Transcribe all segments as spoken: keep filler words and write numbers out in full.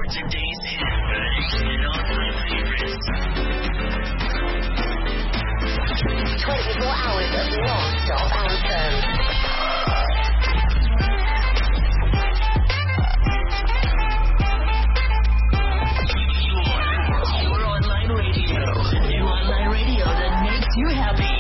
today's hit and all-time favorites. twenty-four hours of non-stop anthems. Your online radio. Your online radio that makes you happy.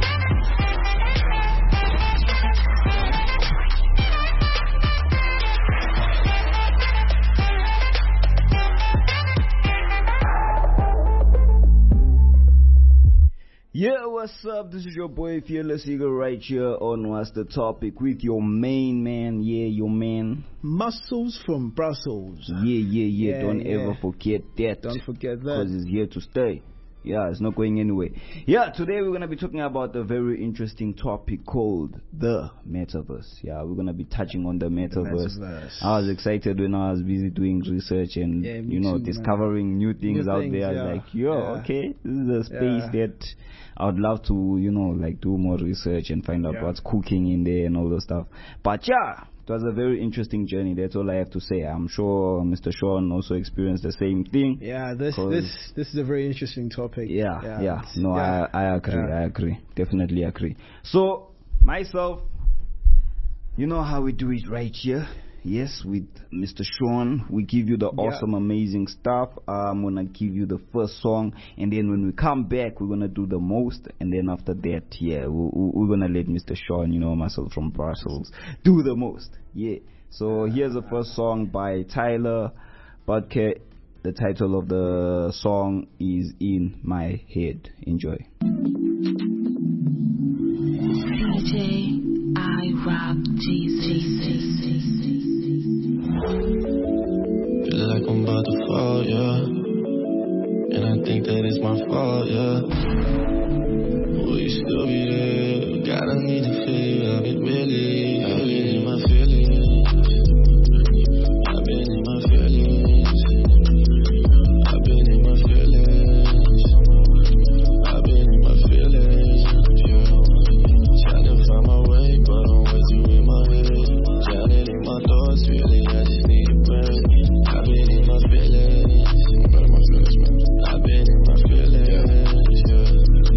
Yeah, what's up? This is your boy Fearless Eagle right here on What's the Topic with your main man, yeah, your man. Muscles from Brussels. Yeah, yeah, yeah, Yeah, don't yeah. ever forget that. Don't forget that. Because it's here to stay. Yeah, it's not going anywhere. Yeah, today we're going to be talking about a very interesting topic called the metaverse. Yeah, we're going to be touching on the metaverse. metaverse. I was excited when I was busy doing research and, Yeah, me you know, too, discovering man. new things New out things, there. I was yeah. like, yo, Yeah. okay, this is a space Yeah. that I would love to, you know, like do more research and find out Yeah. what's cooking in there and all the stuff. But yeah, it was a very interesting journey. That's all I have to say. I'm sure Mister Sean also experienced the same thing. Yeah, this 'Cause- this this is a very interesting topic. Yeah, yeah. it's- No, yeah. I, I agree. Yeah. I agree. Definitely agree. So, myself, you know how we do it right here. Yes, with Mister Sean, we give you the Yeah. awesome, amazing stuff. I'm gonna give you the first song, and then when we come back, we're gonna do the most, and then after that, yeah, we, we, we're gonna let Mister Sean, you know, myself from Brussels, do the most. Yeah. So here's the first song by Tyler Budke. The title of the song is In My Head. Enjoy. D J I Rock Jesus. Feel like I'm about to fall, yeah. And I think that it's my fault, yeah. Will you still be there? God, I need to feel. I've been really, I've been in my feelings. I've been in my feelings. I've been in my feelings. I've been in my feelings, yeah. Trying to find my way, but I'm way too in my head. Drowning in my thoughts, really, I just need a breath. I've been in my feelings. I'm in my feelings, man. I've been in my feelings, yeah.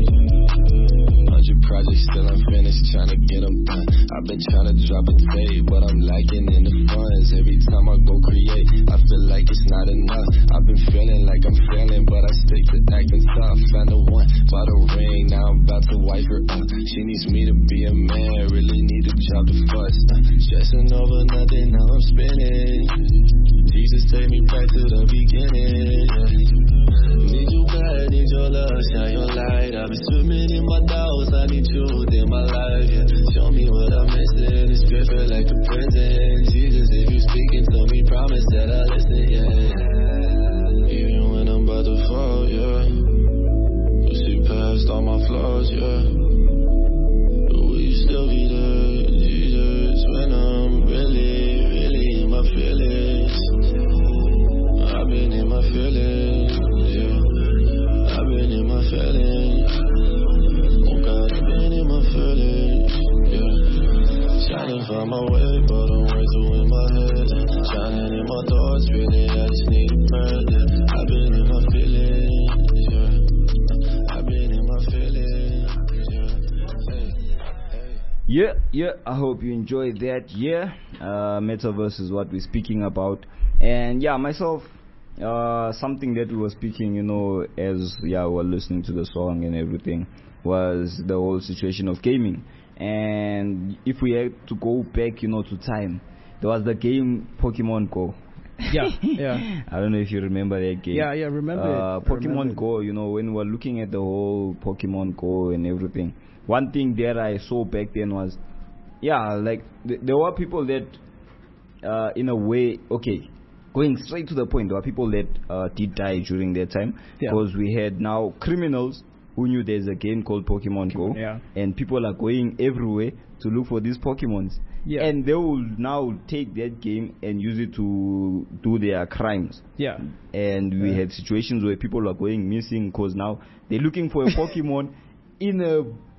Hundred projects still unfinished, trying to get them done. I've been trying to drop a tape, but I'm lacking in the funds. Every time I go create, I feel like it's not enough. I've been feeling like I'm failing, but I stick to acting tough. Found the one, bought a ring, now I'm about to wipe her up. She needs me to be a man, really need to drop the fuss. Uh, stressing over nothing, now I'm spinning. Jesus, take me back to the beginning. Need you bad, need your love, shine your light. I've been swimming in my doubts, I need truth in my life. Yeah. Show me what I'm missing, this spirit feel like a prison. Jesus, if you speaking to me, promise that I listen, yeah. Even when I'm about to fall, yeah. You see past all my flaws, yeah. Will you still be there, Jesus, when I'm really, really in my feelings? I've been in my feelings, yeah. I've been in my feelings. Oh God, I've been in my feelings, yeah. Trying to find my way, but I'm way too in my head. Shining in my thoughts, really, I just need a breath, yeah. I've been in my feelings, yeah. I've been in my feelings, yeah. Hey, hey. Yeah, yeah, I hope you enjoyed that. Yeah, uh, metaverse is what we're speaking about. And yeah, myself, uh, something that we were speaking, you know, as yeah, we were listening to the song and everything, was the whole situation of gaming. And if we had to go back, you know, to time, there was the game Pokemon Go. Yeah, yeah. I don't know if you remember that game. Yeah, yeah, remember uh, it. I remember Pokemon it. Go, you know, when we were looking at the whole Pokemon Go and everything, one thing that I saw back then was, yeah, like, th- there were people that, uh, in a way, okay, going straight to the point, there were people that uh, did die during that time, Yeah. because we had now criminals who knew there's a game called Pokemon Go, yeah. and people are going everywhere to look for these Pokemons. Yeah. And they will now take that game and use it to do their crimes. Yeah. And we Yeah. had situations where people are going missing because now they're looking for a Pokemon in a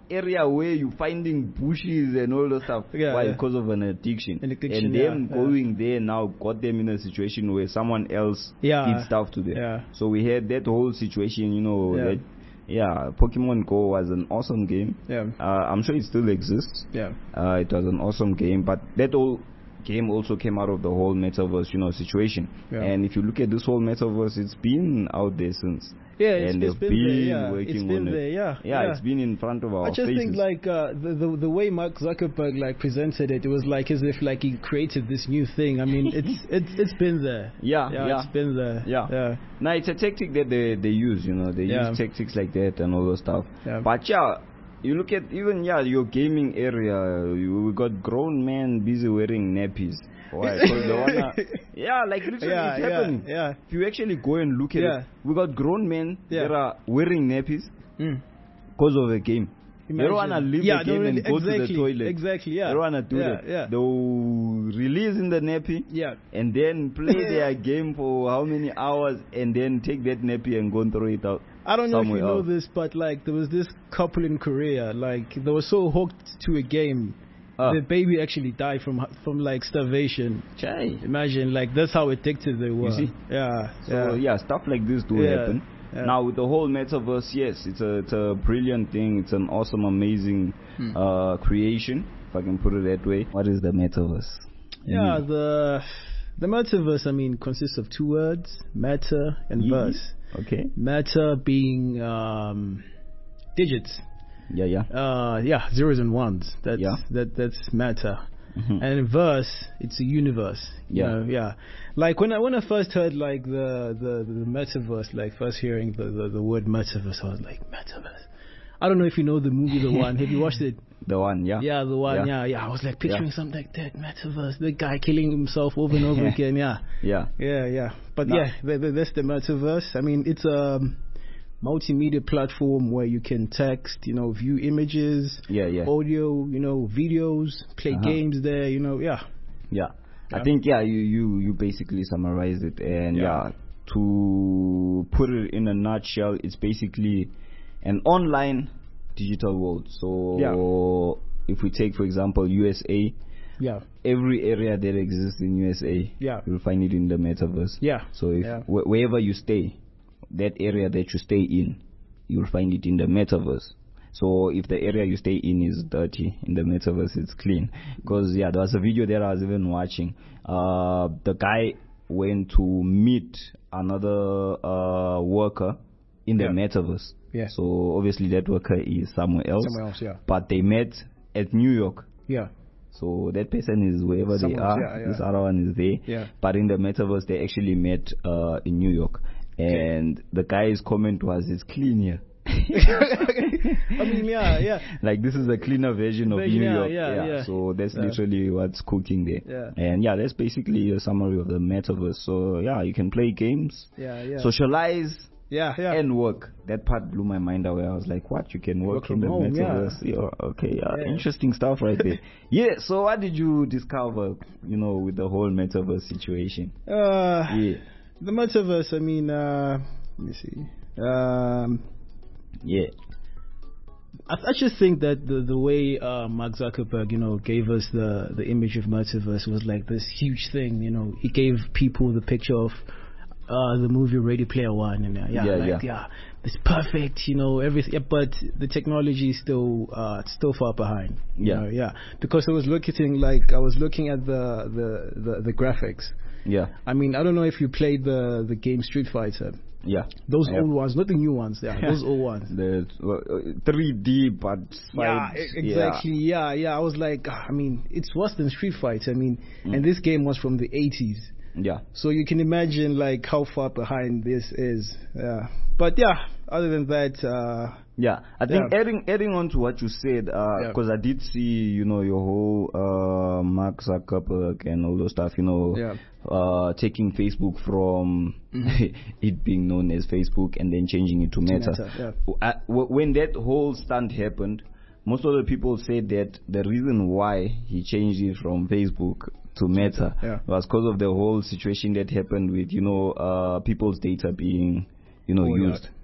area where you're finding bushes and all that stuff. Yeah, Why? yeah. Because of an addiction. An addiction, and yeah, them yeah. going there now got them in a situation where someone else Yeah. did stuff to them. Yeah. So we had that whole situation, you know. Yeah. That, yeah, Pokemon Go was an awesome game. Yeah. Uh, I'm sure it still exists. Yeah. Uh, it was an awesome game, but that whole game also came out of the whole metaverse, you know, situation. Yeah. And if you look at this whole metaverse, it's been out there since. Yeah, it's, and it's they've been, been there, yeah. working It's been on there, it. yeah. Yeah, it's been in front of our I just faces. think like uh, the, the the way Mark Zuckerberg like presented it, it was like as if like he created this new thing. I mean, it's it's it's been there. Yeah, yeah, yeah. it's been there. Yeah. yeah, Now it's a tactic that they they use, you know, they Yeah. use tactics like that and all those stuff. Yeah. But yeah, you look at even yeah your gaming area, you, we got grown men busy wearing nappies. Why? 'Cause they wanna, yeah, like literally Yeah, it's yeah, happening. yeah. If you actually go and look at Yeah. it, we got grown men Yeah. that are wearing nappies Mm. because of a game. They don't Imagine. wanna leave Yeah, the game no, and really, go to exactly, the toilet. exactly, yeah. They don't wanna do Yeah, that. yeah. They'll release in the nappy. Yeah. And then play their game for how many hours, and then take that nappy and go and throw it out. I don't know if you somewhere know else. this, but like there was this couple in Korea, like they were so hooked to a game, Ah. the baby actually died from from like starvation. Chai. Imagine, like that's how addicted they were. see? Yeah. So yeah, stuff like this do Yeah, happen. yeah. Now with the whole metaverse, yes, it's a it's a brilliant thing. It's an awesome, amazing Hmm. uh, creation, if I can put it that way. What is the metaverse? Yeah, the the metaverse, I mean, consists of two words, meta and Ye- verse. Okay. Meta being um, digits. Yeah, yeah. Uh, yeah, zeros and ones. That's Yeah. that that's meta. Mhm. And in verse, it's a universe. You Yeah. know, yeah. Like when I when I first heard like the the, the metaverse, like first hearing the, the the word metaverse, I was like metaverse. I don't know if you know the movie The One. Have you watched it? The one, yeah. Yeah, the one. Yeah. Yeah, yeah. I was like picturing Yeah. something like that. Metaverse. The guy killing himself over and over again. Yeah. Yeah. Yeah, yeah. But No. yeah, th- th- that's the metaverse. I mean, it's a multimedia platform where you can text, you know, view images, Yeah, yeah. audio, you know, videos, play Uh-huh. games there, you know, yeah. Yeah. I Yeah. think yeah, you you you basically summarized it, and Yeah. yeah. to put it in a nutshell, it's basically an online digital world. So if we take for example U S A, Yeah. every area that exists in U S A, Yeah. you'll find it in the metaverse. Yeah. So if Yeah. wh- wherever you stay, that area that you stay in, you'll find it in the metaverse. So if the area you stay in is dirty, in the metaverse it's clean. Because yeah, there was a video that I was even watching. Uh, the guy went to meet another uh, worker in the Yeah. metaverse. Yeah. So obviously that worker is somewhere else. Somewhere else, yeah. But they met at New York. Yeah. So that person is wherever they Somewhere else, are. yeah, yeah. This other one is there. Yeah. But in the metaverse, they actually met uh, in New York. And the guy's comment was, "It's clean here." I mean, yeah, yeah. Like this is a cleaner version of Version, New yeah, York. yeah, yeah. So that's Yeah. literally what's cooking there. Yeah. And yeah, that's basically a summary of the metaverse. So yeah, you can play games, Yeah, yeah. socialize, yeah, yeah. and work. That part blew my mind away. I was like, what? You can work, Work in from the home, yeah. metaverse? Yeah. Okay, yeah. Yeah. Interesting stuff right there. Yeah, so what did you discover, you know, with the whole metaverse situation? Uh, Yeah. The metaverse, I mean, uh, let me see. Um, Yeah. I, I just think that the the way uh, Mark Zuckerberg, you know, gave us the the image of metaverse was like this huge thing. You know, he gave people the picture of uh, the movie Ready Player One, and uh, yeah, Yeah, like, yeah. it's perfect. You know, everything, yeah, but the technology is still uh, still far behind. you Yeah. know, yeah. Because I was looking like I was looking at the the the, the graphics. Yeah. I mean, I don't know if you played the the game Street Fighter. Yeah. Those Yeah. old ones, not the new ones. Yeah, those old ones. The uh, three D, but Yeah, sides, e- exactly. Yeah. yeah, I was like, ah, I mean, it's worse than Street Fighter. I mean, and this game was from the eighties, Yeah. yeah. so you can imagine like how far behind this is. Yeah, but yeah, other than that, uh, Yeah, I think Yeah. adding adding on to what you said, because Yeah. I did see, you know, your whole uh, Mark Zuckerberg and all those stuff, you know, Yeah. uh, taking Facebook from it being known as Facebook and then changing it to Meta. Meta, yeah. Uh, w- when that whole stunt happened, most of the people said that the reason why he changed it from Facebook to Meta Yeah. was because of the whole situation that happened with, you know, uh, people's data being, you know, Oh, yeah. used.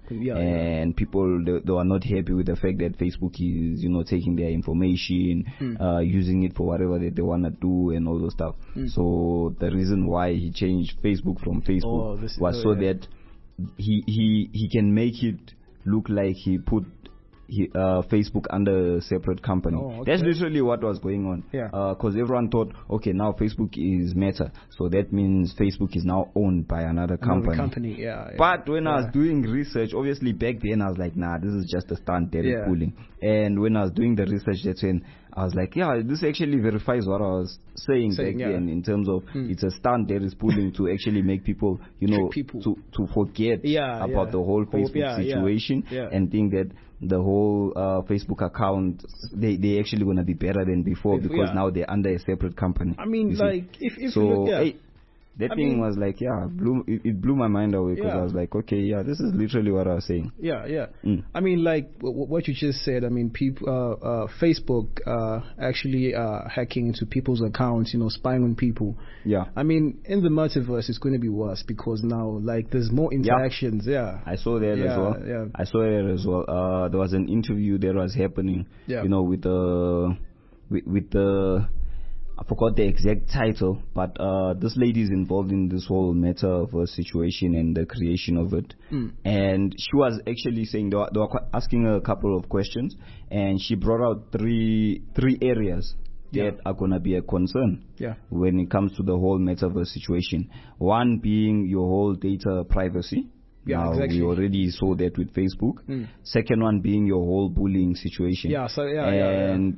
Yeah, and yeah. people they, they are not happy with the fact that Facebook is, you know, taking their information, Mm. uh, using it for whatever that they wanna do and all those stuff. Mm. So the reason why he changed Facebook from Facebook Oh, this- was oh, so yeah. that he he he can make it look like he put he, uh, Facebook under a separate company. Oh, okay. That's literally what was going on. Yeah. Because everyone thought, okay, now Facebook is Meta, so that means Facebook is now owned by another company. Another company, yeah. yeah. But when I was Yeah. doing research, obviously back then I was like, nah, this is just a stunt that is Yeah. pulling. And when I was doing the research, that's when I was like, yeah, this actually verifies what I was saying, Saying, back yeah. then in terms of Mm. it's a stunt that is pulling to actually make people, you know, Trick people. to to forget Yeah, about yeah. the whole Hope- Facebook yeah, yeah. situation Yeah. and think that the whole uh, Facebook account they they actually gonna be better than before If- because yeah. now they're under a separate company. I mean, you see. like, if, if so you look, yeah. hey, that I thing mean- was like, yeah, blew, it, it blew my mind away because Yeah. I was like, okay, yeah, this is literally what I was saying. Yeah, yeah. Mm. I mean, like w- w- what you just said. I mean, people, uh, uh, Facebook, uh, actually uh, hacking into people's accounts. You know, spying on people. Yeah. I mean, in the multiverse, it's going to be worse because now, like, there's more interactions. Yeah. I saw that as Yeah, well. yeah. I saw that as well. Uh, there was an interview that was happening, Yeah. you know, with the with, with the I forgot the exact title, but uh, this lady is involved in this whole metaverse situation and the creation of it. Mm. And she was actually saying they were, they were qu- asking her a couple of questions, and she brought out three three areas Yeah. that are gonna be a concern Yeah. when it comes to the whole metaverse situation. One being your whole data privacy. Yeah, now, exactly. we already saw that with Facebook. Mm. Second one being your whole bullying situation. Yeah, so, yeah, yeah, yeah. and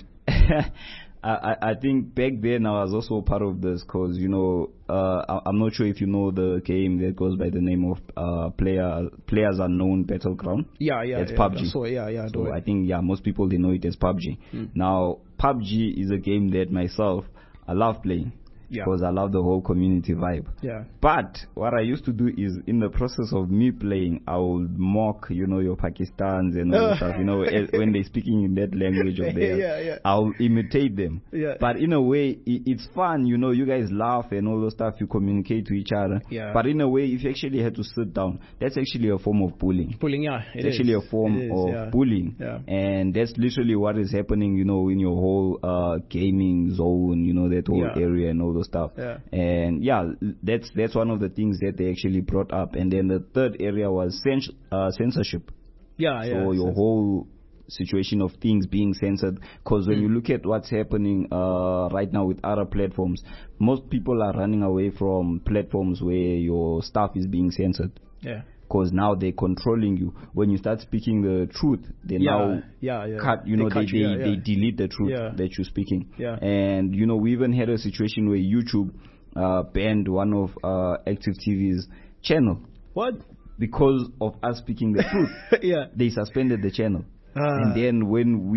I, I I think back then I was also part of this because, you know, uh, I, I'm not sure if you know the game that goes by the name of uh, player Players Unknown Battleground. Yeah, yeah. It's yeah, P U B G. So yeah, yeah. So do I it. think, yeah, most people, they know it as P U B G. Mm. Now, P U B G is a game that myself, I love playing. Yeah. Because I love the whole community vibe. Yeah. But what I used to do is, in the process of me playing, I would mock, you know, your Pakistans and all that stuff. You know, as- when they're speaking in that language of theirs, Yeah, yeah. I'll imitate them. Yeah. But in a way, i it's fun. You know, you guys laugh and all those stuff. You communicate to each other. Yeah. But in a way, if you actually had to sit down, that's actually a form of bullying. Bullying, yeah. It It's actually is. a form It is, of yeah. bullying, Yeah. and that's literally what is happening, you know, in your whole uh, gaming zone, you know, that whole Yeah. area and all those stuff. Yeah. And yeah, l- that's that's one of the things that they actually brought up. And then the third area was cens- uh, censorship. Yeah, So yeah. your whole situation of things being censored, because when Mm. you look at what's happening uh, right now with other platforms, most people are running away from platforms where your stuff is being censored. Yeah. Because now they're controlling you. When you start speaking the truth, they Yeah, now yeah, yeah. cut. You They know, cut they you, they, yeah, they yeah. delete the truth Yeah. that you're speaking. Yeah. And you know, we even had a situation where YouTube uh, banned one of uh, Active T V's channel What? because of us speaking the truth. Yeah. They suspended the channel. Ah. And then when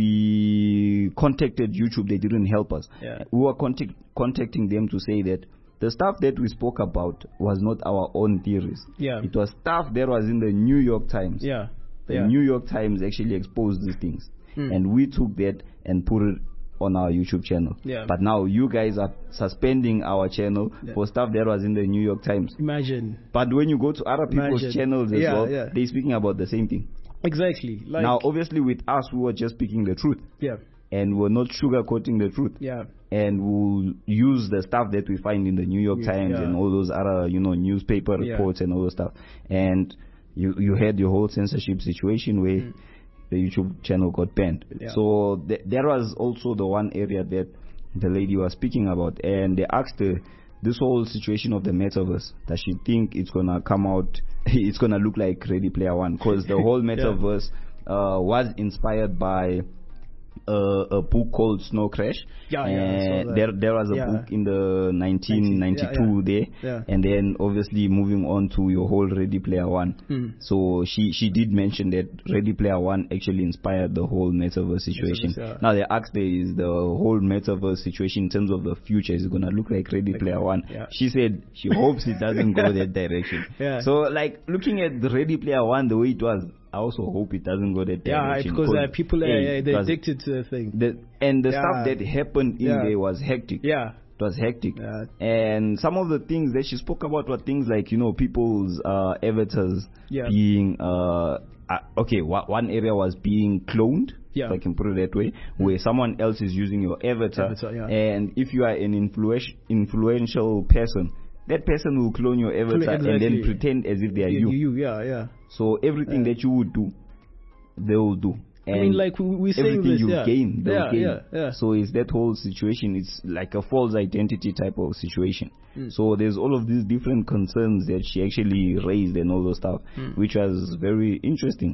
we contacted YouTube, they didn't help us. Yeah. We were contact, contacting them to say that the stuff that we spoke about was not our own theories. Yeah. It was stuff that was in the New York Times. Yeah. The Yeah. New York Times actually exposed these things. Mm. And we took that and put it on our YouTube channel. Yeah. But now you guys are suspending our channel Yeah. for stuff that was in the New York Times. Imagine. But when you go to other people's Imagine. channels as Yeah, well, yeah. they're speaking about the same thing. Exactly. Like. Now, obviously, with us, we were just speaking the truth. Yeah. And we're not sugarcoating the truth. Yeah. And we'll use the stuff that we find in the New York Yeah. Times and all those other, you know, newspaper Yeah. reports and all those stuff. And you you had your whole censorship situation where Mm. the YouTube channel got banned. Yeah. So th- there was also the one area that the lady was speaking about, and they asked her this whole situation of the metaverse. Does she think it's gonna come out? It's gonna look like Ready Player One, because the whole Yeah. metaverse uh, was inspired by uh, a book called Snow Crash. Yeah, yeah, I saw And that. there there was a Yeah. book in the nineteen ninety-two yeah, yeah. there, Yeah. and then obviously moving on to your whole Ready Player One. Mm. So she she did mention that Ready Player One actually inspired the whole metaverse situation. Metaverse, yeah. Now they asked her, is the whole metaverse situation in terms of the future is it gonna look like Ready Player One? yeah. She said she hopes it doesn't go that direction. Yeah. So like looking at the Ready Player One the way it was, I also hope it doesn't go that Yeah, direction. because uh, people, uh, hey, yeah, it they're was- addicted to the thing. the, and the Yeah. stuff that happened in Yeah. there was hectic. Yeah. It was hectic. Yeah. And some of the things that she spoke about were things like, you know, people's uh, avatars Yeah. being uh, uh, okay, wha- one area was being cloned, Yeah. if I can put it that way, where someone else is using your avatar, Avatar, yeah. and if you are an influen- influential person, that person will clone your avatar and then exactly. pretend as if they are You, you. you, yeah, yeah. So everything Yeah. that you would do, they will do. And I mean, like we, we saying everything this, you yeah. gain, they'll yeah, gain. yeah, yeah. So it's that whole situation. It's like a false identity type of situation. Mm. So there's all of these different concerns that she actually raised and all those stuff, Mm. which was very interesting.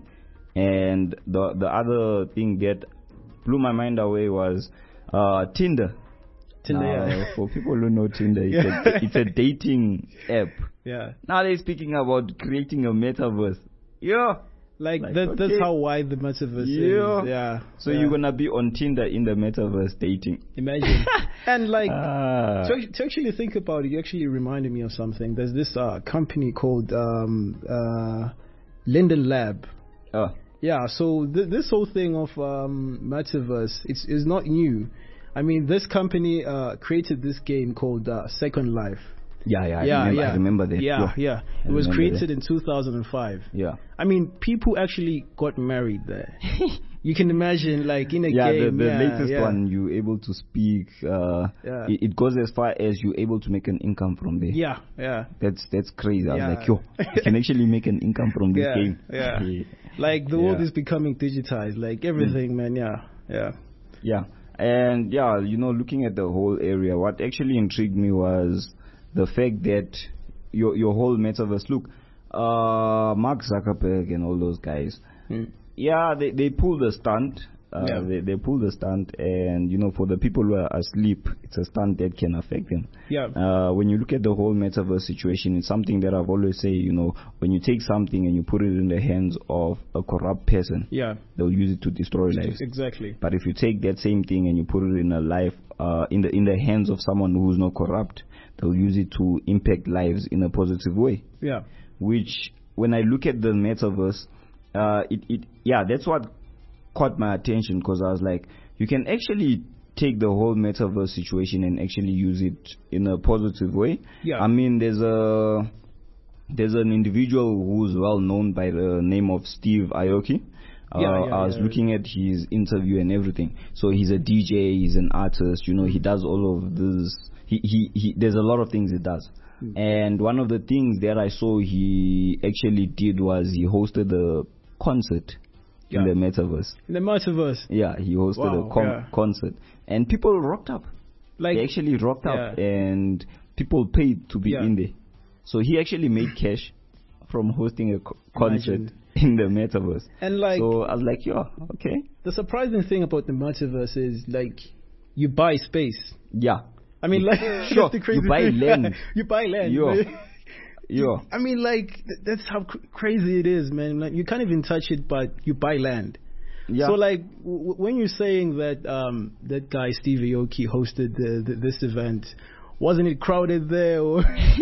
And the the other thing that blew my mind away was uh, Tinder. Tinder, Now, yeah. for people who know Tinder, it's, Yeah. a, it's a dating app. Yeah. Now they're speaking about creating a metaverse. Yeah. Like, Like, that, that's okay. how wide the metaverse Yeah. is. Yeah. So yeah. you're gonna be on Tinder in the metaverse dating. Imagine. And like, Ah. to, act- to actually think about it, you actually reminded me of something. There's this uh, company called um, uh, Linden Lab. Oh. Yeah, so th- this whole thing of um, metaverse, it's, is not new. I mean, this company uh, created this game called uh, Second Life. Yeah, yeah, I, yeah, remember, yeah. I remember that. Yeah, yeah. I It was remember created that. in two thousand five. Yeah. I mean, people actually got married there. You can imagine, like, in a Yeah, the, game. the yeah, latest yeah. one, you're able to speak. Uh, Yeah. it, it goes as far as you're able to make an income from there. Yeah, yeah. That's that's crazy. I Yeah. was like, yo, you can actually make an income from this Yeah, game. yeah. Like, the world Yeah. is becoming digitized. Like, everything, man, yeah, yeah. Yeah. And yeah, you know, looking at the whole area, what actually intrigued me was the fact that your your whole metaverse. Look, uh, Mark Zuckerberg and all those guys. Mm. Yeah, they they pulled the stunt. Uh, Yeah. they, they pulled the stunt, and you know, for the people who are asleep, it's a stunt that can affect them. Yeah. Uh, when you look at the whole metaverse situation, it's something that I've always say. You know, when you take something and you put it in the hands of a corrupt person, Yeah. they'll use it to destroy lives. Exactly. But if you take that same thing and you put it in a life, uh, in the in the hands of someone who's not corrupt, they'll use it to impact lives in a positive way. Yeah. Which, when I look at the metaverse, uh, it it yeah, that's what caught my attention, because I was like, you can actually take the whole metaverse situation and actually use it in a positive way. Yeah. I mean, there's a there's an individual who's well known by the name of Steve Aoki. Uh, Yeah, yeah, I was yeah. looking at his interview and everything. So he's a D J, he's an artist, you know, he does all of this. He, he, he there's a lot of things he does. Hmm. And one of the things that I saw he actually did was he hosted a concert Yeah. in the metaverse. In the metaverse. Yeah, he hosted Wow, a con- yeah. concert. And people rocked up. Like, They actually rocked up, Yeah. and people paid to be Yeah. in there. So he actually made cash from hosting a co- concert Imagine. in the metaverse. and like, So I was like, yeah, okay. the surprising thing about the metaverse is, like, you buy space. Yeah. I mean, like, Sure, that's the crazy you buy thing. land. You buy land. Yeah. Yeah. I mean, like, th- that's how cr- crazy it is, man. Like, you can't even touch it, but you buy land. Yeah. So, like, w- w- when you're saying that um, that guy Steve Aoki hosted the, the, this event, wasn't it crowded there? Or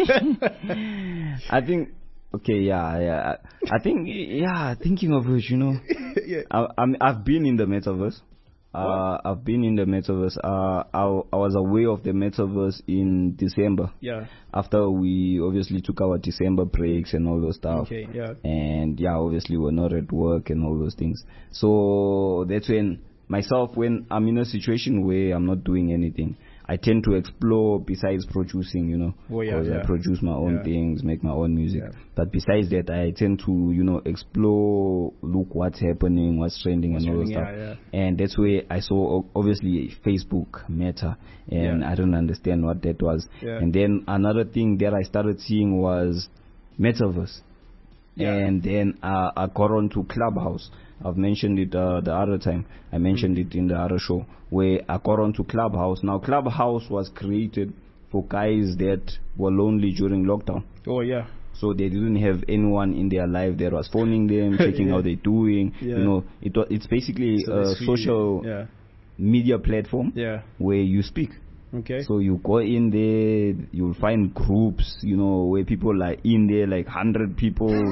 I think, okay, yeah, yeah. I I think, yeah, thinking of which, you know, yeah. I, I'm, I've been in the metaverse. Uh, I've been in the metaverse. Uh, I, I was aware of the metaverse in December. Yeah. After we obviously took our December breaks and all those stuff. Okay. Yeah. And yeah, obviously we're not at work and all those things. So that's when myself, when I'm in a situation where I'm not doing anything, I tend to explore besides producing, you know, Oh, yeah, because yeah. I produce my own Yeah. things, make my own music. Yeah. But besides that, I tend to, you know, explore, look what's happening, what's trending, What's and all that trending, stuff. yeah, And that's where I saw o- obviously Facebook, Meta, and Yeah. I don't understand what that was. Yeah. And then another thing that I started seeing was Metaverse. Yeah. And then uh, I got on to Clubhouse. I've mentioned it uh, the other time. I mentioned it in the other show where I got on to Clubhouse. Now, Clubhouse was created for guys that were lonely during lockdown. Oh yeah. So they didn't have anyone in their life that was phoning them, checking Yeah. how they're doing. Yeah. You know, it wa- it's basically So a that's really- social Yeah. media platform Yeah. where you speak. Okay. So you go in there, you'll find groups, you know, where people are in there, like one hundred people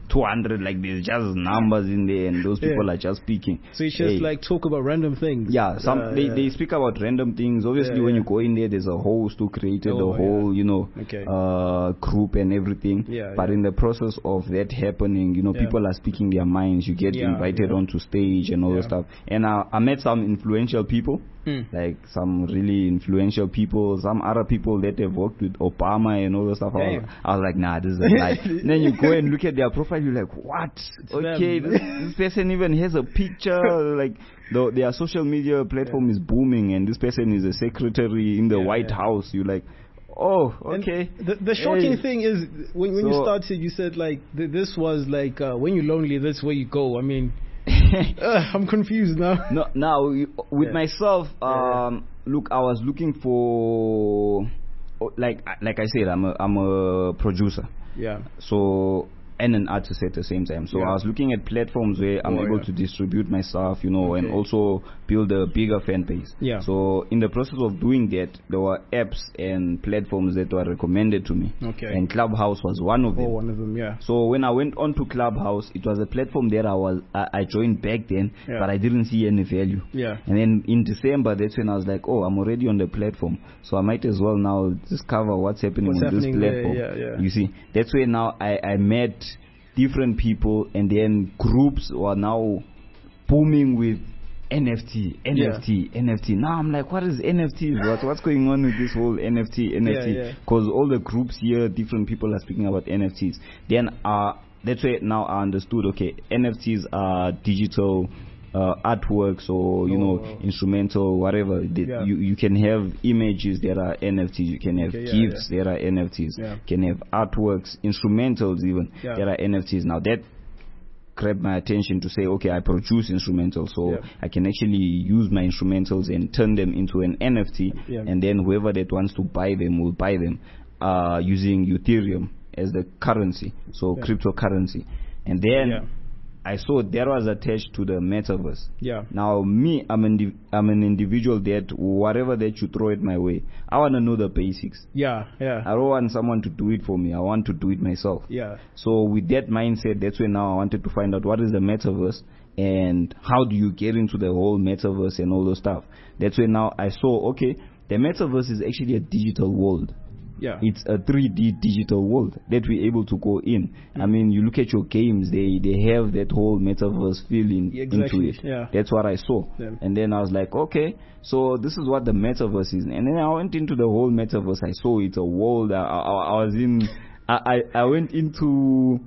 two hundred, like there's just numbers in there, and those people Yeah. are just speaking. So it's just Hey. like talk about random things. Yeah, some Uh, they, yeah. they speak about random things. Obviously, Yeah, when yeah. you go in there, there's a host who created Oh, the whole, you know, Okay. uh, group and everything. Yeah, but yeah. in the process of that happening, you know, Yeah. people are speaking their minds. You get Yeah, invited yeah. onto stage and all Yeah. that stuff. And I, I met some influential people, Mm. like some really influential people, some other people that have worked with Obama and all that stuff. I was, Damn. I was like, nah, this is a lie. Then you go and look at their profile, you're like, what? Okay, them. this, this person even has a picture, like. The, their social media platform is booming, and this person is a secretary in the Yeah, White yeah. House. You're like, oh, And okay. The, the shocking Hey. thing is when when you So- started, you said like th- this was like uh, when you're lonely, that's where you go. I mean, uh, I'm confused now. No, now you- with Yeah. myself, Yeah. um, look, I was looking for, oh, like, like I said, I'm a, I'm a producer, Yeah. so and an artist at the same time. So Yeah. I was looking at platforms where I'm Oh, able yeah. to distribute my stuff, you know, and Okay. also build a bigger fan base. Yeah. So in the process of doing that, there were apps and platforms that were recommended to me. Okay. And Clubhouse was one of them. Oh, one of them. Yeah. So when I went on to Clubhouse, it was a platform that I was I, I joined back then, Yeah. but I didn't see any value. Yeah. And then in December, that's when I was like, oh, I'm already on the platform, so I might as well now discover what's happening What's on this happening there, platform. yeah, yeah. You see, that's where now I, I met different people, and then groups were now booming with N F T, N F T, N F T. Now I'm like, what is N F T? What, what's going on with this whole N F T, N F T? Yeah, yeah. Because all the groups here, different people are speaking about N F Ts. Then uh, that's where now I understood, okay, N F Ts are digital uh, artworks or, you Oh, know, wow. instrumental, whatever. The, Yeah. you, you can have images that are N F Ts. You can have Okay, yeah, gifts that are N F Ts. Yeah. You can have artworks, instrumentals even, Yeah. that are N F Ts. Now that grabbed my attention to say, okay, I produce instrumentals, so Yeah. I can actually use my instrumentals and turn them into an N F T, Yeah. and then whoever that wants to buy them will buy them uh, using Ethereum as the currency, so Yeah. cryptocurrency. And then Yeah. I saw that was attached to the metaverse. Yeah. Now me, I'm an indiv- I'm an individual that whatever that you throw it my way, I want to know the basics. Yeah. Yeah. I don't want someone to do it for me. I want to do it myself. Yeah. So with that mindset, that's when now I wanted to find out what is the metaverse and how do you get into the whole metaverse and all those stuff. That's when now I saw, okay, the metaverse is actually a digital world. Yeah. It's a three D digital world that we're able to go in. I mean, you look at your games, they, they have that whole metaverse feeling Exactly, into it. yeah. That's what I saw. Yeah. And then I was like, okay, so this is what the metaverse is. And then I went into the whole metaverse. I saw it's a world. I, I, I was in, I, I, I went into,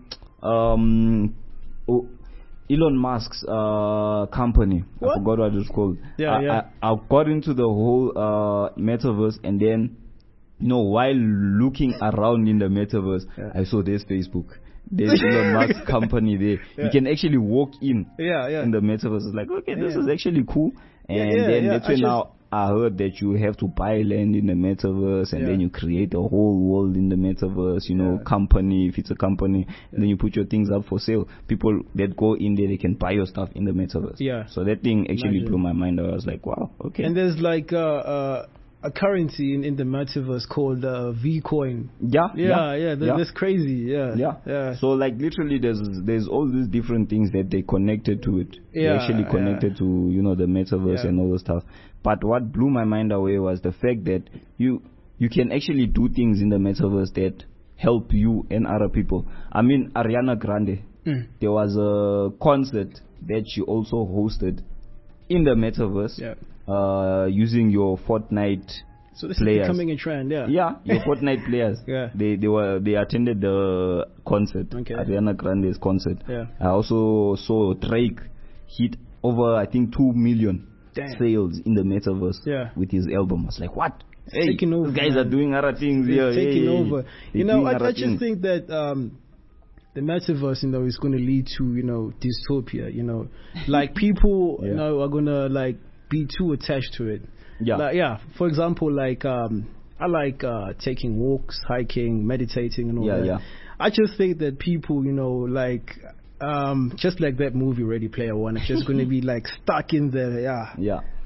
um, oh, Elon Musk's uh, company. What? I forgot what it's called. Yeah, I, yeah. I, I got into the whole uh, metaverse, and then, you know, while looking around in the metaverse, Yeah. I saw there's Facebook. There's Elon Musk's company there. Yeah. You can actually walk in Yeah. Yeah. in the metaverse. It's like, okay, this Yeah. is actually cool. And Yeah, yeah, then yeah. that's I when just- now I heard that you have to buy land in the metaverse, and Yeah. then you create a whole world in the metaverse, you know, Yeah. company, if it's a company, then you put your things up for sale. People that go in there, they can buy your stuff in the metaverse. Yeah. So that thing actually Imagine. blew my mind. I was like, wow, okay. And there's like uh, uh, a currency in, in the metaverse called uh, Vcoin. yeah, Yeah, yeah, that, yeah. that's crazy. Yeah, Yeah. yeah. So like literally, there's there's all these different things that they connected to it. They Yeah, actually connected to, you know, the metaverse Yeah. and all the stuff. But what blew my mind away was the fact that you you can actually do things in the metaverse that help you and other people. I mean, Ariana Grande, Mm. there was a concert that she also hosted in the metaverse, Yeah. uh, using your Fortnite So this players. is becoming a trend. Yeah. Yeah, your Fortnite players. Yeah. They they were they attended the concert, Okay. Ariana Grande's concert. Yeah. I also saw Drake hit over I think two million Damn. sales in the metaverse Yeah. with his album. I was like, what? Hey, taking over, these guys man. are doing other things They're here. taking hey, over. they're You know, doing I, other I just things. think that um, the metaverse, you know, is going to lead to, you know, dystopia. You know, like people, Yeah. you know, are going to like be too attached to it. Yeah. Like, yeah. For example, like um, I like uh, taking walks, hiking, meditating, and all Yeah, that. yeah. I just think that people, you know, like. Um, just like that movie Ready Player One, it's just going to be like stuck in there, yeah. Yeah.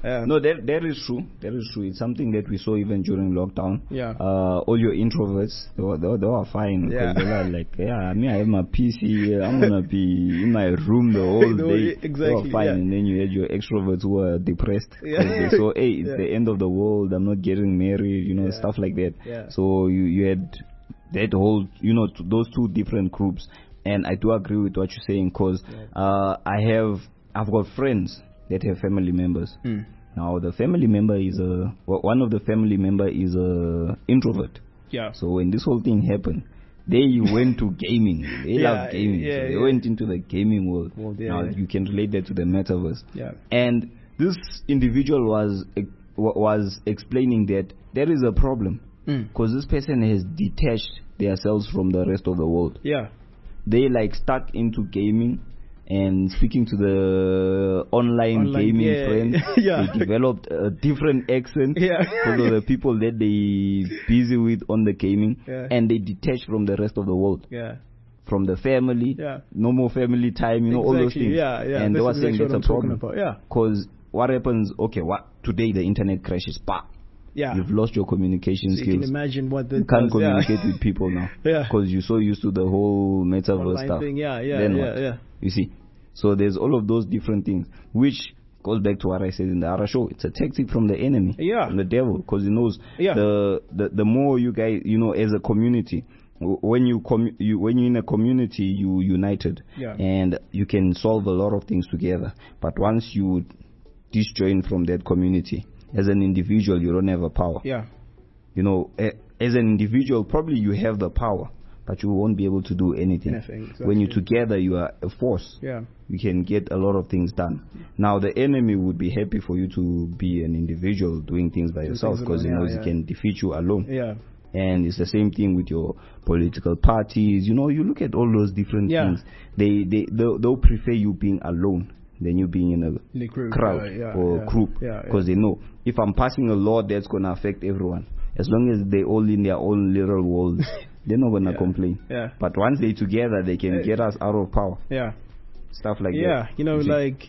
Yeah. No, that that is true. That is true. It's something that we saw even during lockdown. Yeah. Uh, all your introverts, they were, they were, they were fine. Yeah. Because they were like, yeah, I mean, I have my P C. I'm gonna be in my room the whole No, day. exactly, They were fine. yeah. And then you had your extroverts who were depressed. Yeah. Because they saw, hey, it's Yeah. the end of the world. I'm not getting married. You know, Yeah. stuff like that. Yeah. So you you had that whole, you know, t- those two different groups. And I do agree with what you're saying, because uh, I have, I've got friends that have family members. Mm. Now the family member is a, well, one of the family member is a introvert. Yeah. So when this whole thing happened, they went to gaming. They Yeah, love gaming. yeah, so they yeah. went into the gaming world. Well, yeah, now yeah. you can relate that to the metaverse. Yeah. And this individual was ex- wa- was explaining that there is a problem Mm. because this person has detached themselves from the rest of the world. Yeah. They like stuck into gaming and speaking to the online, Online, gaming yeah. friends. Yeah. They developed a different accent Yeah. because of the people that they busy with on the gaming, Yeah. and they detach from the rest of the world, Yeah. from the family. Yeah. No more family time, you know, all those Exactly, things. yeah, yeah, And they this were is saying exactly that's a what I'm talking problem. about, yeah. Because what happens? Okay, what today the internet crashes. Bah. Yeah. You've lost your communication So you skills. can imagine what the You can't does, communicate yeah. with people now. Yeah. Because you're so used to the whole metaverse Online stuff. thing, yeah, yeah, Then yeah, what? yeah. You see. So there's all of those different things, which goes back to what I said in the other show. It's a tactic from the enemy, Yeah. from the devil, because he knows Yeah. the, the the more you guys, you know, as a community, w- when you commu- you when you're in a community, you united, Yeah. and you can solve a lot of things together. But once you disjoin from that community, as an individual, you don't have a power. Yeah. You know, a, as an individual, probably you have the power, but you won't be able to do anything. Nothing, exactly. When you're together, you are a force. Yeah. You can get a lot of things done. Now, the enemy would be happy for you to be an individual doing things by yourself, things because he alone, knows yeah, he yeah. can defeat you alone. Yeah. And it's the same thing with your political parties. You know, you look at all those different Yeah. things. They they they'll, they'll prefer you being alone than you being in a In a group, crowd yeah, yeah, or yeah, group, yeah, because yeah. they know if I'm passing a law that's gonna affect everyone, as long as they all in their own little worlds, they're not gonna Yeah, complain. yeah. But once they together, they can Uh, get us out of power. Yeah. Stuff like that. Yeah, you know, see. like,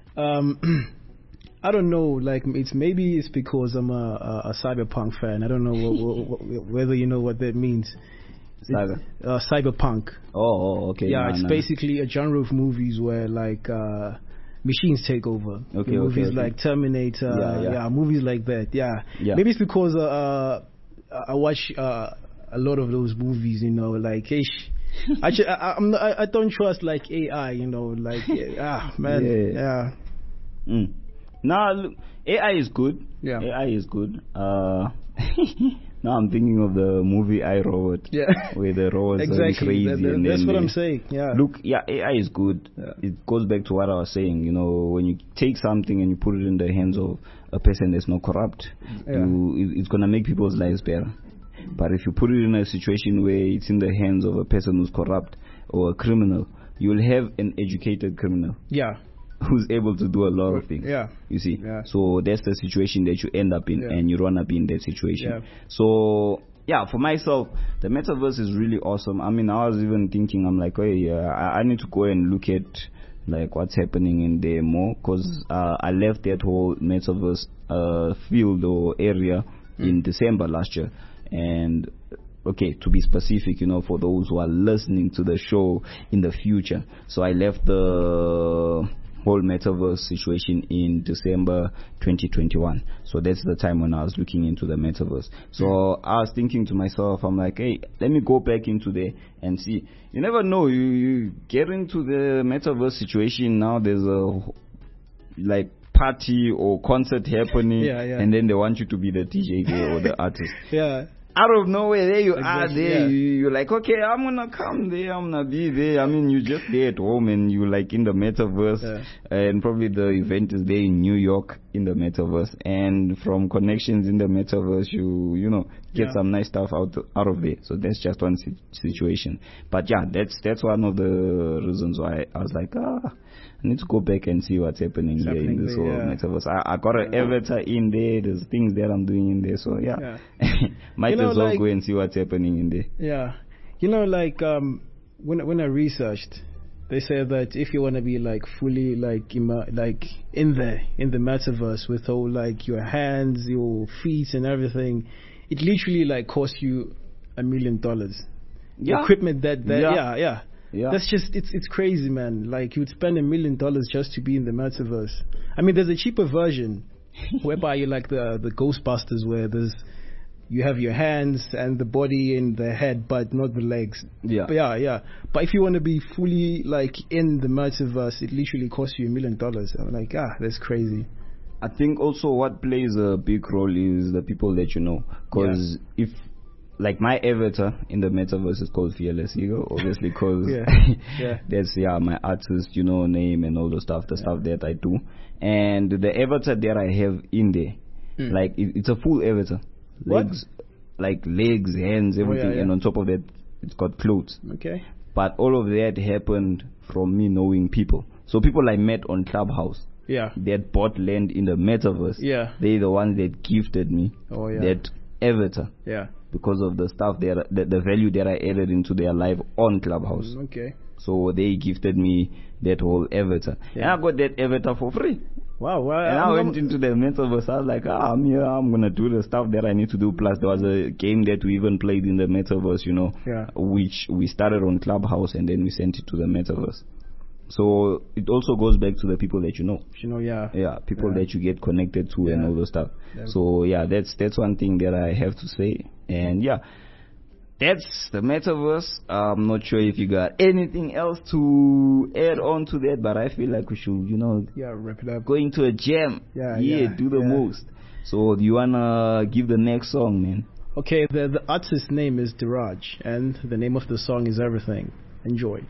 um, I don't know, like it's maybe it's because I'm a, a, a cyberpunk fan. I don't know wh- wh- wh- whether you know what that means. Cyber. Uh, cyberpunk. Oh, oh, okay. Yeah, nah, it's nah. basically a genre of movies where like uh, machines take over. Okay, The movies okay, okay. like Terminator. Yeah, yeah. movies like that. Yeah. Yeah. Maybe it's because uh, uh, I watch uh, a lot of those movies. You know, like ish. Actually, I, I'm not, I, I don't trust like A I. You know, like ah man. Yeah. Yeah. Mm. Nah, look, A I is good. Yeah. A I is good. Uh, now I'm thinking of the movie I, Robot. Yeah. Where the robots are Exactly. crazy. That- that- and that's then what they- I'm saying. Yeah. Look, yeah, A I is good. Yeah. It goes back to what I was saying. You know, when you take something and you put it in the hands of a person that's not corrupt, Yeah. you, it, it's gonna make people's lives better. But if you put it in a situation where it's in the hands of a person who's corrupt or a criminal, you'll have an educated criminal Yeah. who's able to do a lot of things. Yeah. You see? Yeah. So that's the situation that you end up in, Yeah. and you run up in that situation. Yeah. So, yeah, for myself, the metaverse is really awesome. I mean, I was even thinking, I'm like, oh, yeah, I, I need to go and look at like what's happening in there more, because uh, I left that whole metaverse uh, field or area mm. in December last year. And okay, to be specific, you know, for those who are listening to the show in the future. So I left the whole metaverse situation in December twenty twenty-one. So that's the time when I was looking into the metaverse. So mm. I was thinking to myself, I'm like, hey, let me go back into there and see. You never know, you, you get into the metaverse situation now, there's a like party or concert happening, Yeah, yeah. and then they want you to be the D J there or the artist. Yeah. Out of nowhere, there you are. Exactly, There, yeah. you, you're like, okay, I'm gonna come there. I'm gonna be there. I mean, you just there at home, and you like in the metaverse, Yeah. and probably the event is there in New York in the metaverse, and from connections in the metaverse, you you know get Yeah. some nice stuff out out of there. So that's just one si- situation. But yeah, that's that's one of the reasons why I was like, ah. I need to go back and see what's happening What's here in happening this there, whole yeah. metaverse. I, I got an avatar in there. There's things that I'm doing in there. So yeah, might You know, as well like- go and see what's happening in there. Yeah. You know, like um, when when I researched They say that if you want to be like fully like ima- like in there in the metaverse with all like your hands, your feet, and everything, it literally like costs you a million dollars. Yeah. Equipment that, that Yeah. yeah. yeah Yeah. That's just it's it's crazy, man. Like you'd spend a million dollars just to be in the metaverse. I mean, there's a cheaper version whereby you like the the Ghostbusters, where there's you have your hands and the body and the head, but not the legs. Yeah. But yeah, yeah. But if you want to be fully like in the metaverse, it literally costs you a million dollars. I'm like, ah, that's crazy. I think also what plays a big role is the people that you know. Because yeah. if, like my avatar in the metaverse is called Fearless Ego, obviously, because yeah. yeah. that's yeah my artist, you know, name and all the stuff, the yeah. stuff that I do. And the avatar that I have in there, mm. like it, it's a full avatar. Legs, what? Like legs, hands, everything, oh, yeah, yeah. and on top of that, it's got clothes. Okay. But all of that happened from me knowing people. So people I met on Clubhouse, yeah, that bought land in the metaverse, yeah, they're the ones that gifted me oh, yeah. that avatar, yeah, because of the stuff that the, the value that I added into their life on Clubhouse. Okay. So they gifted me that whole avatar, yeah. and I got that avatar for free. Wow, wow. And I went into the metaverse. I was like, ah, I'm here. I'm going to do the stuff that I need to do. Plus, there was a game that we even played in the metaverse, you know, yeah. which we started on Clubhouse and then we sent it to the metaverse. So it also goes back to the people that you know. You know, yeah. Yeah, people yeah. that you get connected to yeah. and all those stuff. Yeah. So, yeah, that's that's one thing that I have to say. And, yeah. That's the metaverse. I'm not sure if you got anything else to add on to that, but I feel like we should, you know, yeah, wrap it up. Going to a jam. Yeah, yeah, yeah do the yeah. most. So, do you wanna give the next song, man? Okay, the the artist's name is Diraj, and the name of the song is Everything. Enjoy.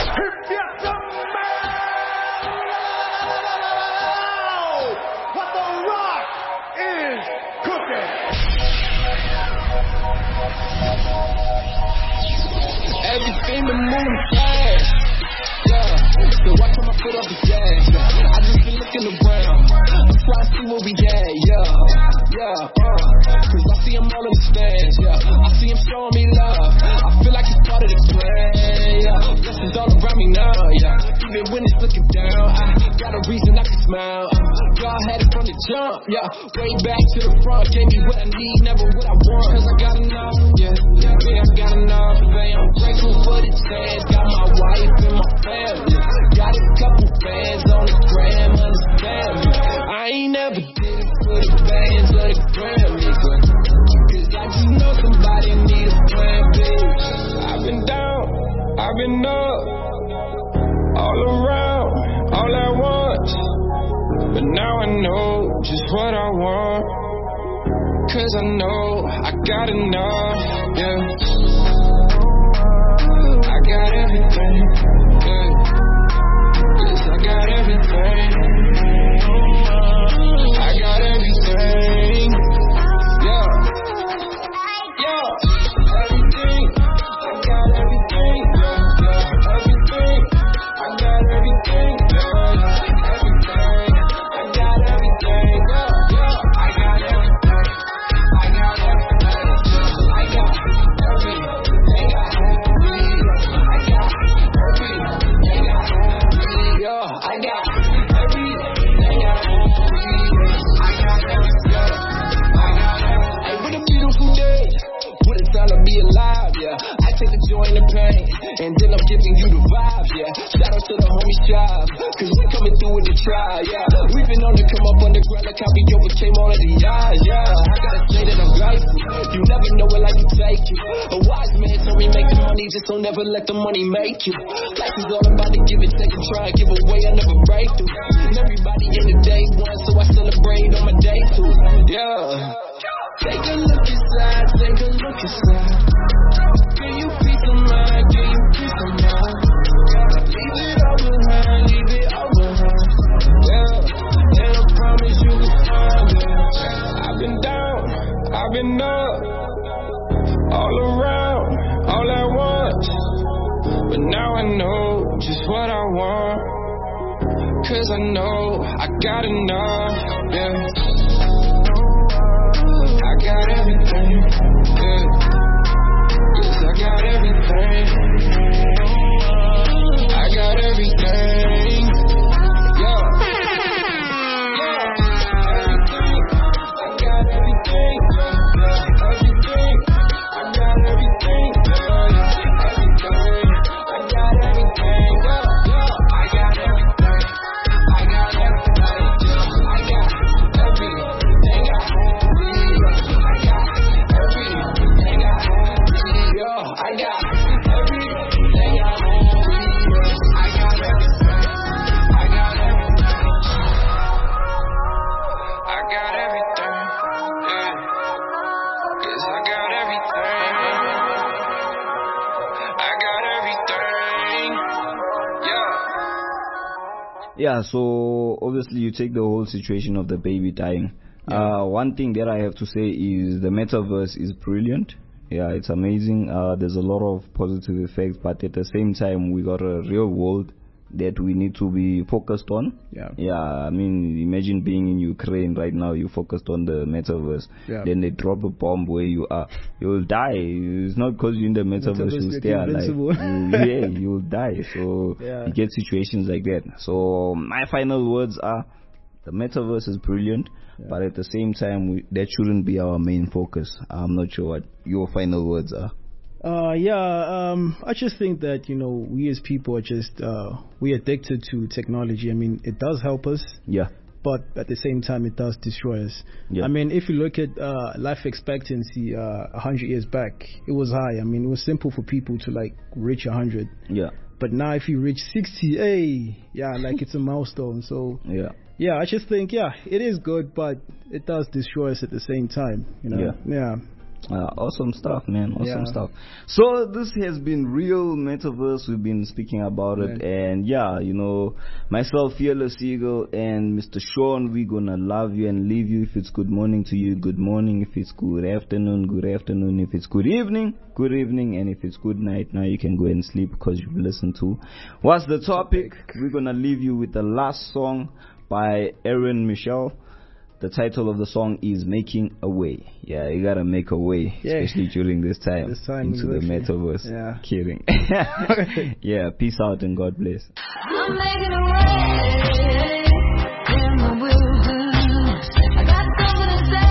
What the rock is cooking. Everything to move fast, yeah. So watch how my foot off the gas. I just been looking around, I'm trying to see what we at, yeah, yeah. Uh, Cause I see him all in the stands, yeah. I see him showing me love. I feel like it's part of the plan, yeah. Blessings all around me now, yeah. Even when it's looking down, I got a reason I can smile. God had it from the jump, yeah. Way back to the front, gave me what I need, never what I want. Cause I got enough, yeah, yeah, yeah. I got enough, babe. I'm grateful for the chance. Got my wife and my family. Got a couple fans on the gram, understand me. I ain't never did it for the bands or the Grammys. Cause I just know somebody need a plan B. I've been down, I've been up, all around, all at once. But now I know just what I want. Cause I know I got enough, yeah. I got everything, yeah. Yes, I got everything. I got everything, yeah. Yeah, everything. I got everything, yeah, yeah. Everything. I got everything, yeah, yeah. Everything. I got everything, yeah, yeah. I got everything. I got everything, yeah. I got everything. I have me, yeah. I got everything. I have me, yeah. I got everything. I got everything. I got everything. I got everything. What a beautiful day. What a time to be alive, yeah. I take the joy and the pain, and then I'm giving you the vibes, yeah. Shout out to the homie Strive, cause we coming through with the try, yeah. We've been on the come up underground like how we overcame all of the odds, yeah. I gotta say that I'm grateful. You never know where life can take you. A wise man told me make the money, just don't never let the money make you. Life is all about to give and take and try and give away, I never break through. And everybody in the day one, so I celebrate on my day two, yeah. Take a look inside, take a look inside. Give you peace of mind, give you peace of mind. Leave it all behind, leave it all behind, yeah. And I promise you will find it. I've been down, I've been up, all around, all at once. But now I know just what I want. Cause I know I got enough, yeah. I got everything, yeah. Yes, I got everything. I got everything. I got everything I want. I got everything. I got everything. I got everything. Yeah. 'Cause I got everything. I got everything. Yeah. Yeah, so obviously you take the whole situation of the baby dying. Uh, one thing that I have to say is the metaverse is brilliant. Yeah, it's amazing. Uh, there's a lot of positive effects, but at the same time, we got a real world that we need to be focused on. Yeah. Yeah, I mean, imagine being in Ukraine right now, you're focused on the metaverse. Yeah. Then they drop a bomb where you are. You'll die. It's not because you're in the metaverse, Metaverse you'll make stay you alive. invincible. You- yeah, you'll die. So Yeah. you get situations like that. So my final words are, the metaverse is brilliant, Yeah. but at the same time, we, that shouldn't be our main focus. I'm not sure what your final words are. Uh, yeah, um, I just think that, you know, we as people are just, uh, we addicted to technology. I mean, it does help us, Yeah. but at the same time, it does destroy us. Yeah. I mean, if you look at uh, life expectancy uh, one hundred years back, it was high. I mean, it was simple for people to, like, reach one hundred. Yeah. But now if you reach sixty, hey, yeah, like it's a milestone. So, Yeah. yeah, I just think, yeah, it is good, but it does destroy us at the same time, you know? Yeah. Yeah. Uh, awesome stuff, man. Awesome Yeah. stuff. So this has been Real Metaverse. We've been speaking about it, and yeah, you know, myself, Fearless Eagle, and Mister Sean, we're gonna love you and leave you. If it's good morning to you, good morning. If it's good afternoon, good afternoon. If it's good evening, good evening. And if it's good night, now you can go and sleep because you've listened to What's the Topic. We're gonna leave you with the last song by Aaron Michelle. The title of the song is Making a Way. Yeah, you gotta make a way, Yeah. especially during this time, This time, into the exactly. metaverse. Yeah. Kidding. Yeah, peace out and God bless. I'm making a way in the wilderness. I got something to say.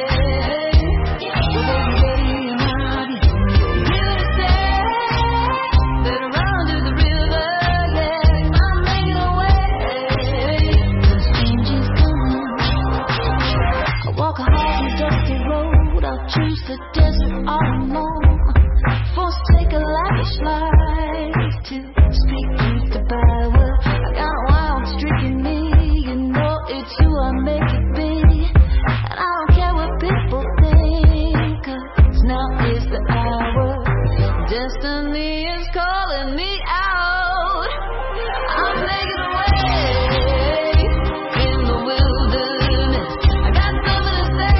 Well, baby, I'm out here. Really to say. Better run to the river, yeah. I'm making a way. The change is coming. I walk a hard and dusty road. I'll choose the desert all alone. Forced to take a lavish life to speak truth to power. I got a wild streak in me, you know it's who I make it be. And I don't care what people think, 'cause now is the hour. Destiny is calling me out. I'm making a way in the wilderness. I got something to say.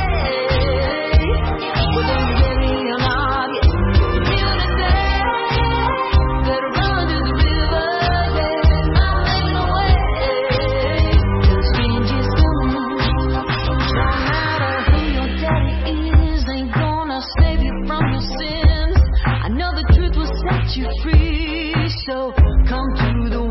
Well, don't get me or not yet. Here to say, better run to the river, yeah. I'm making a way, 'cause change is coming. No matter who your daddy is, ain't gonna save you from your sins. I know the truth will set you free, so come to the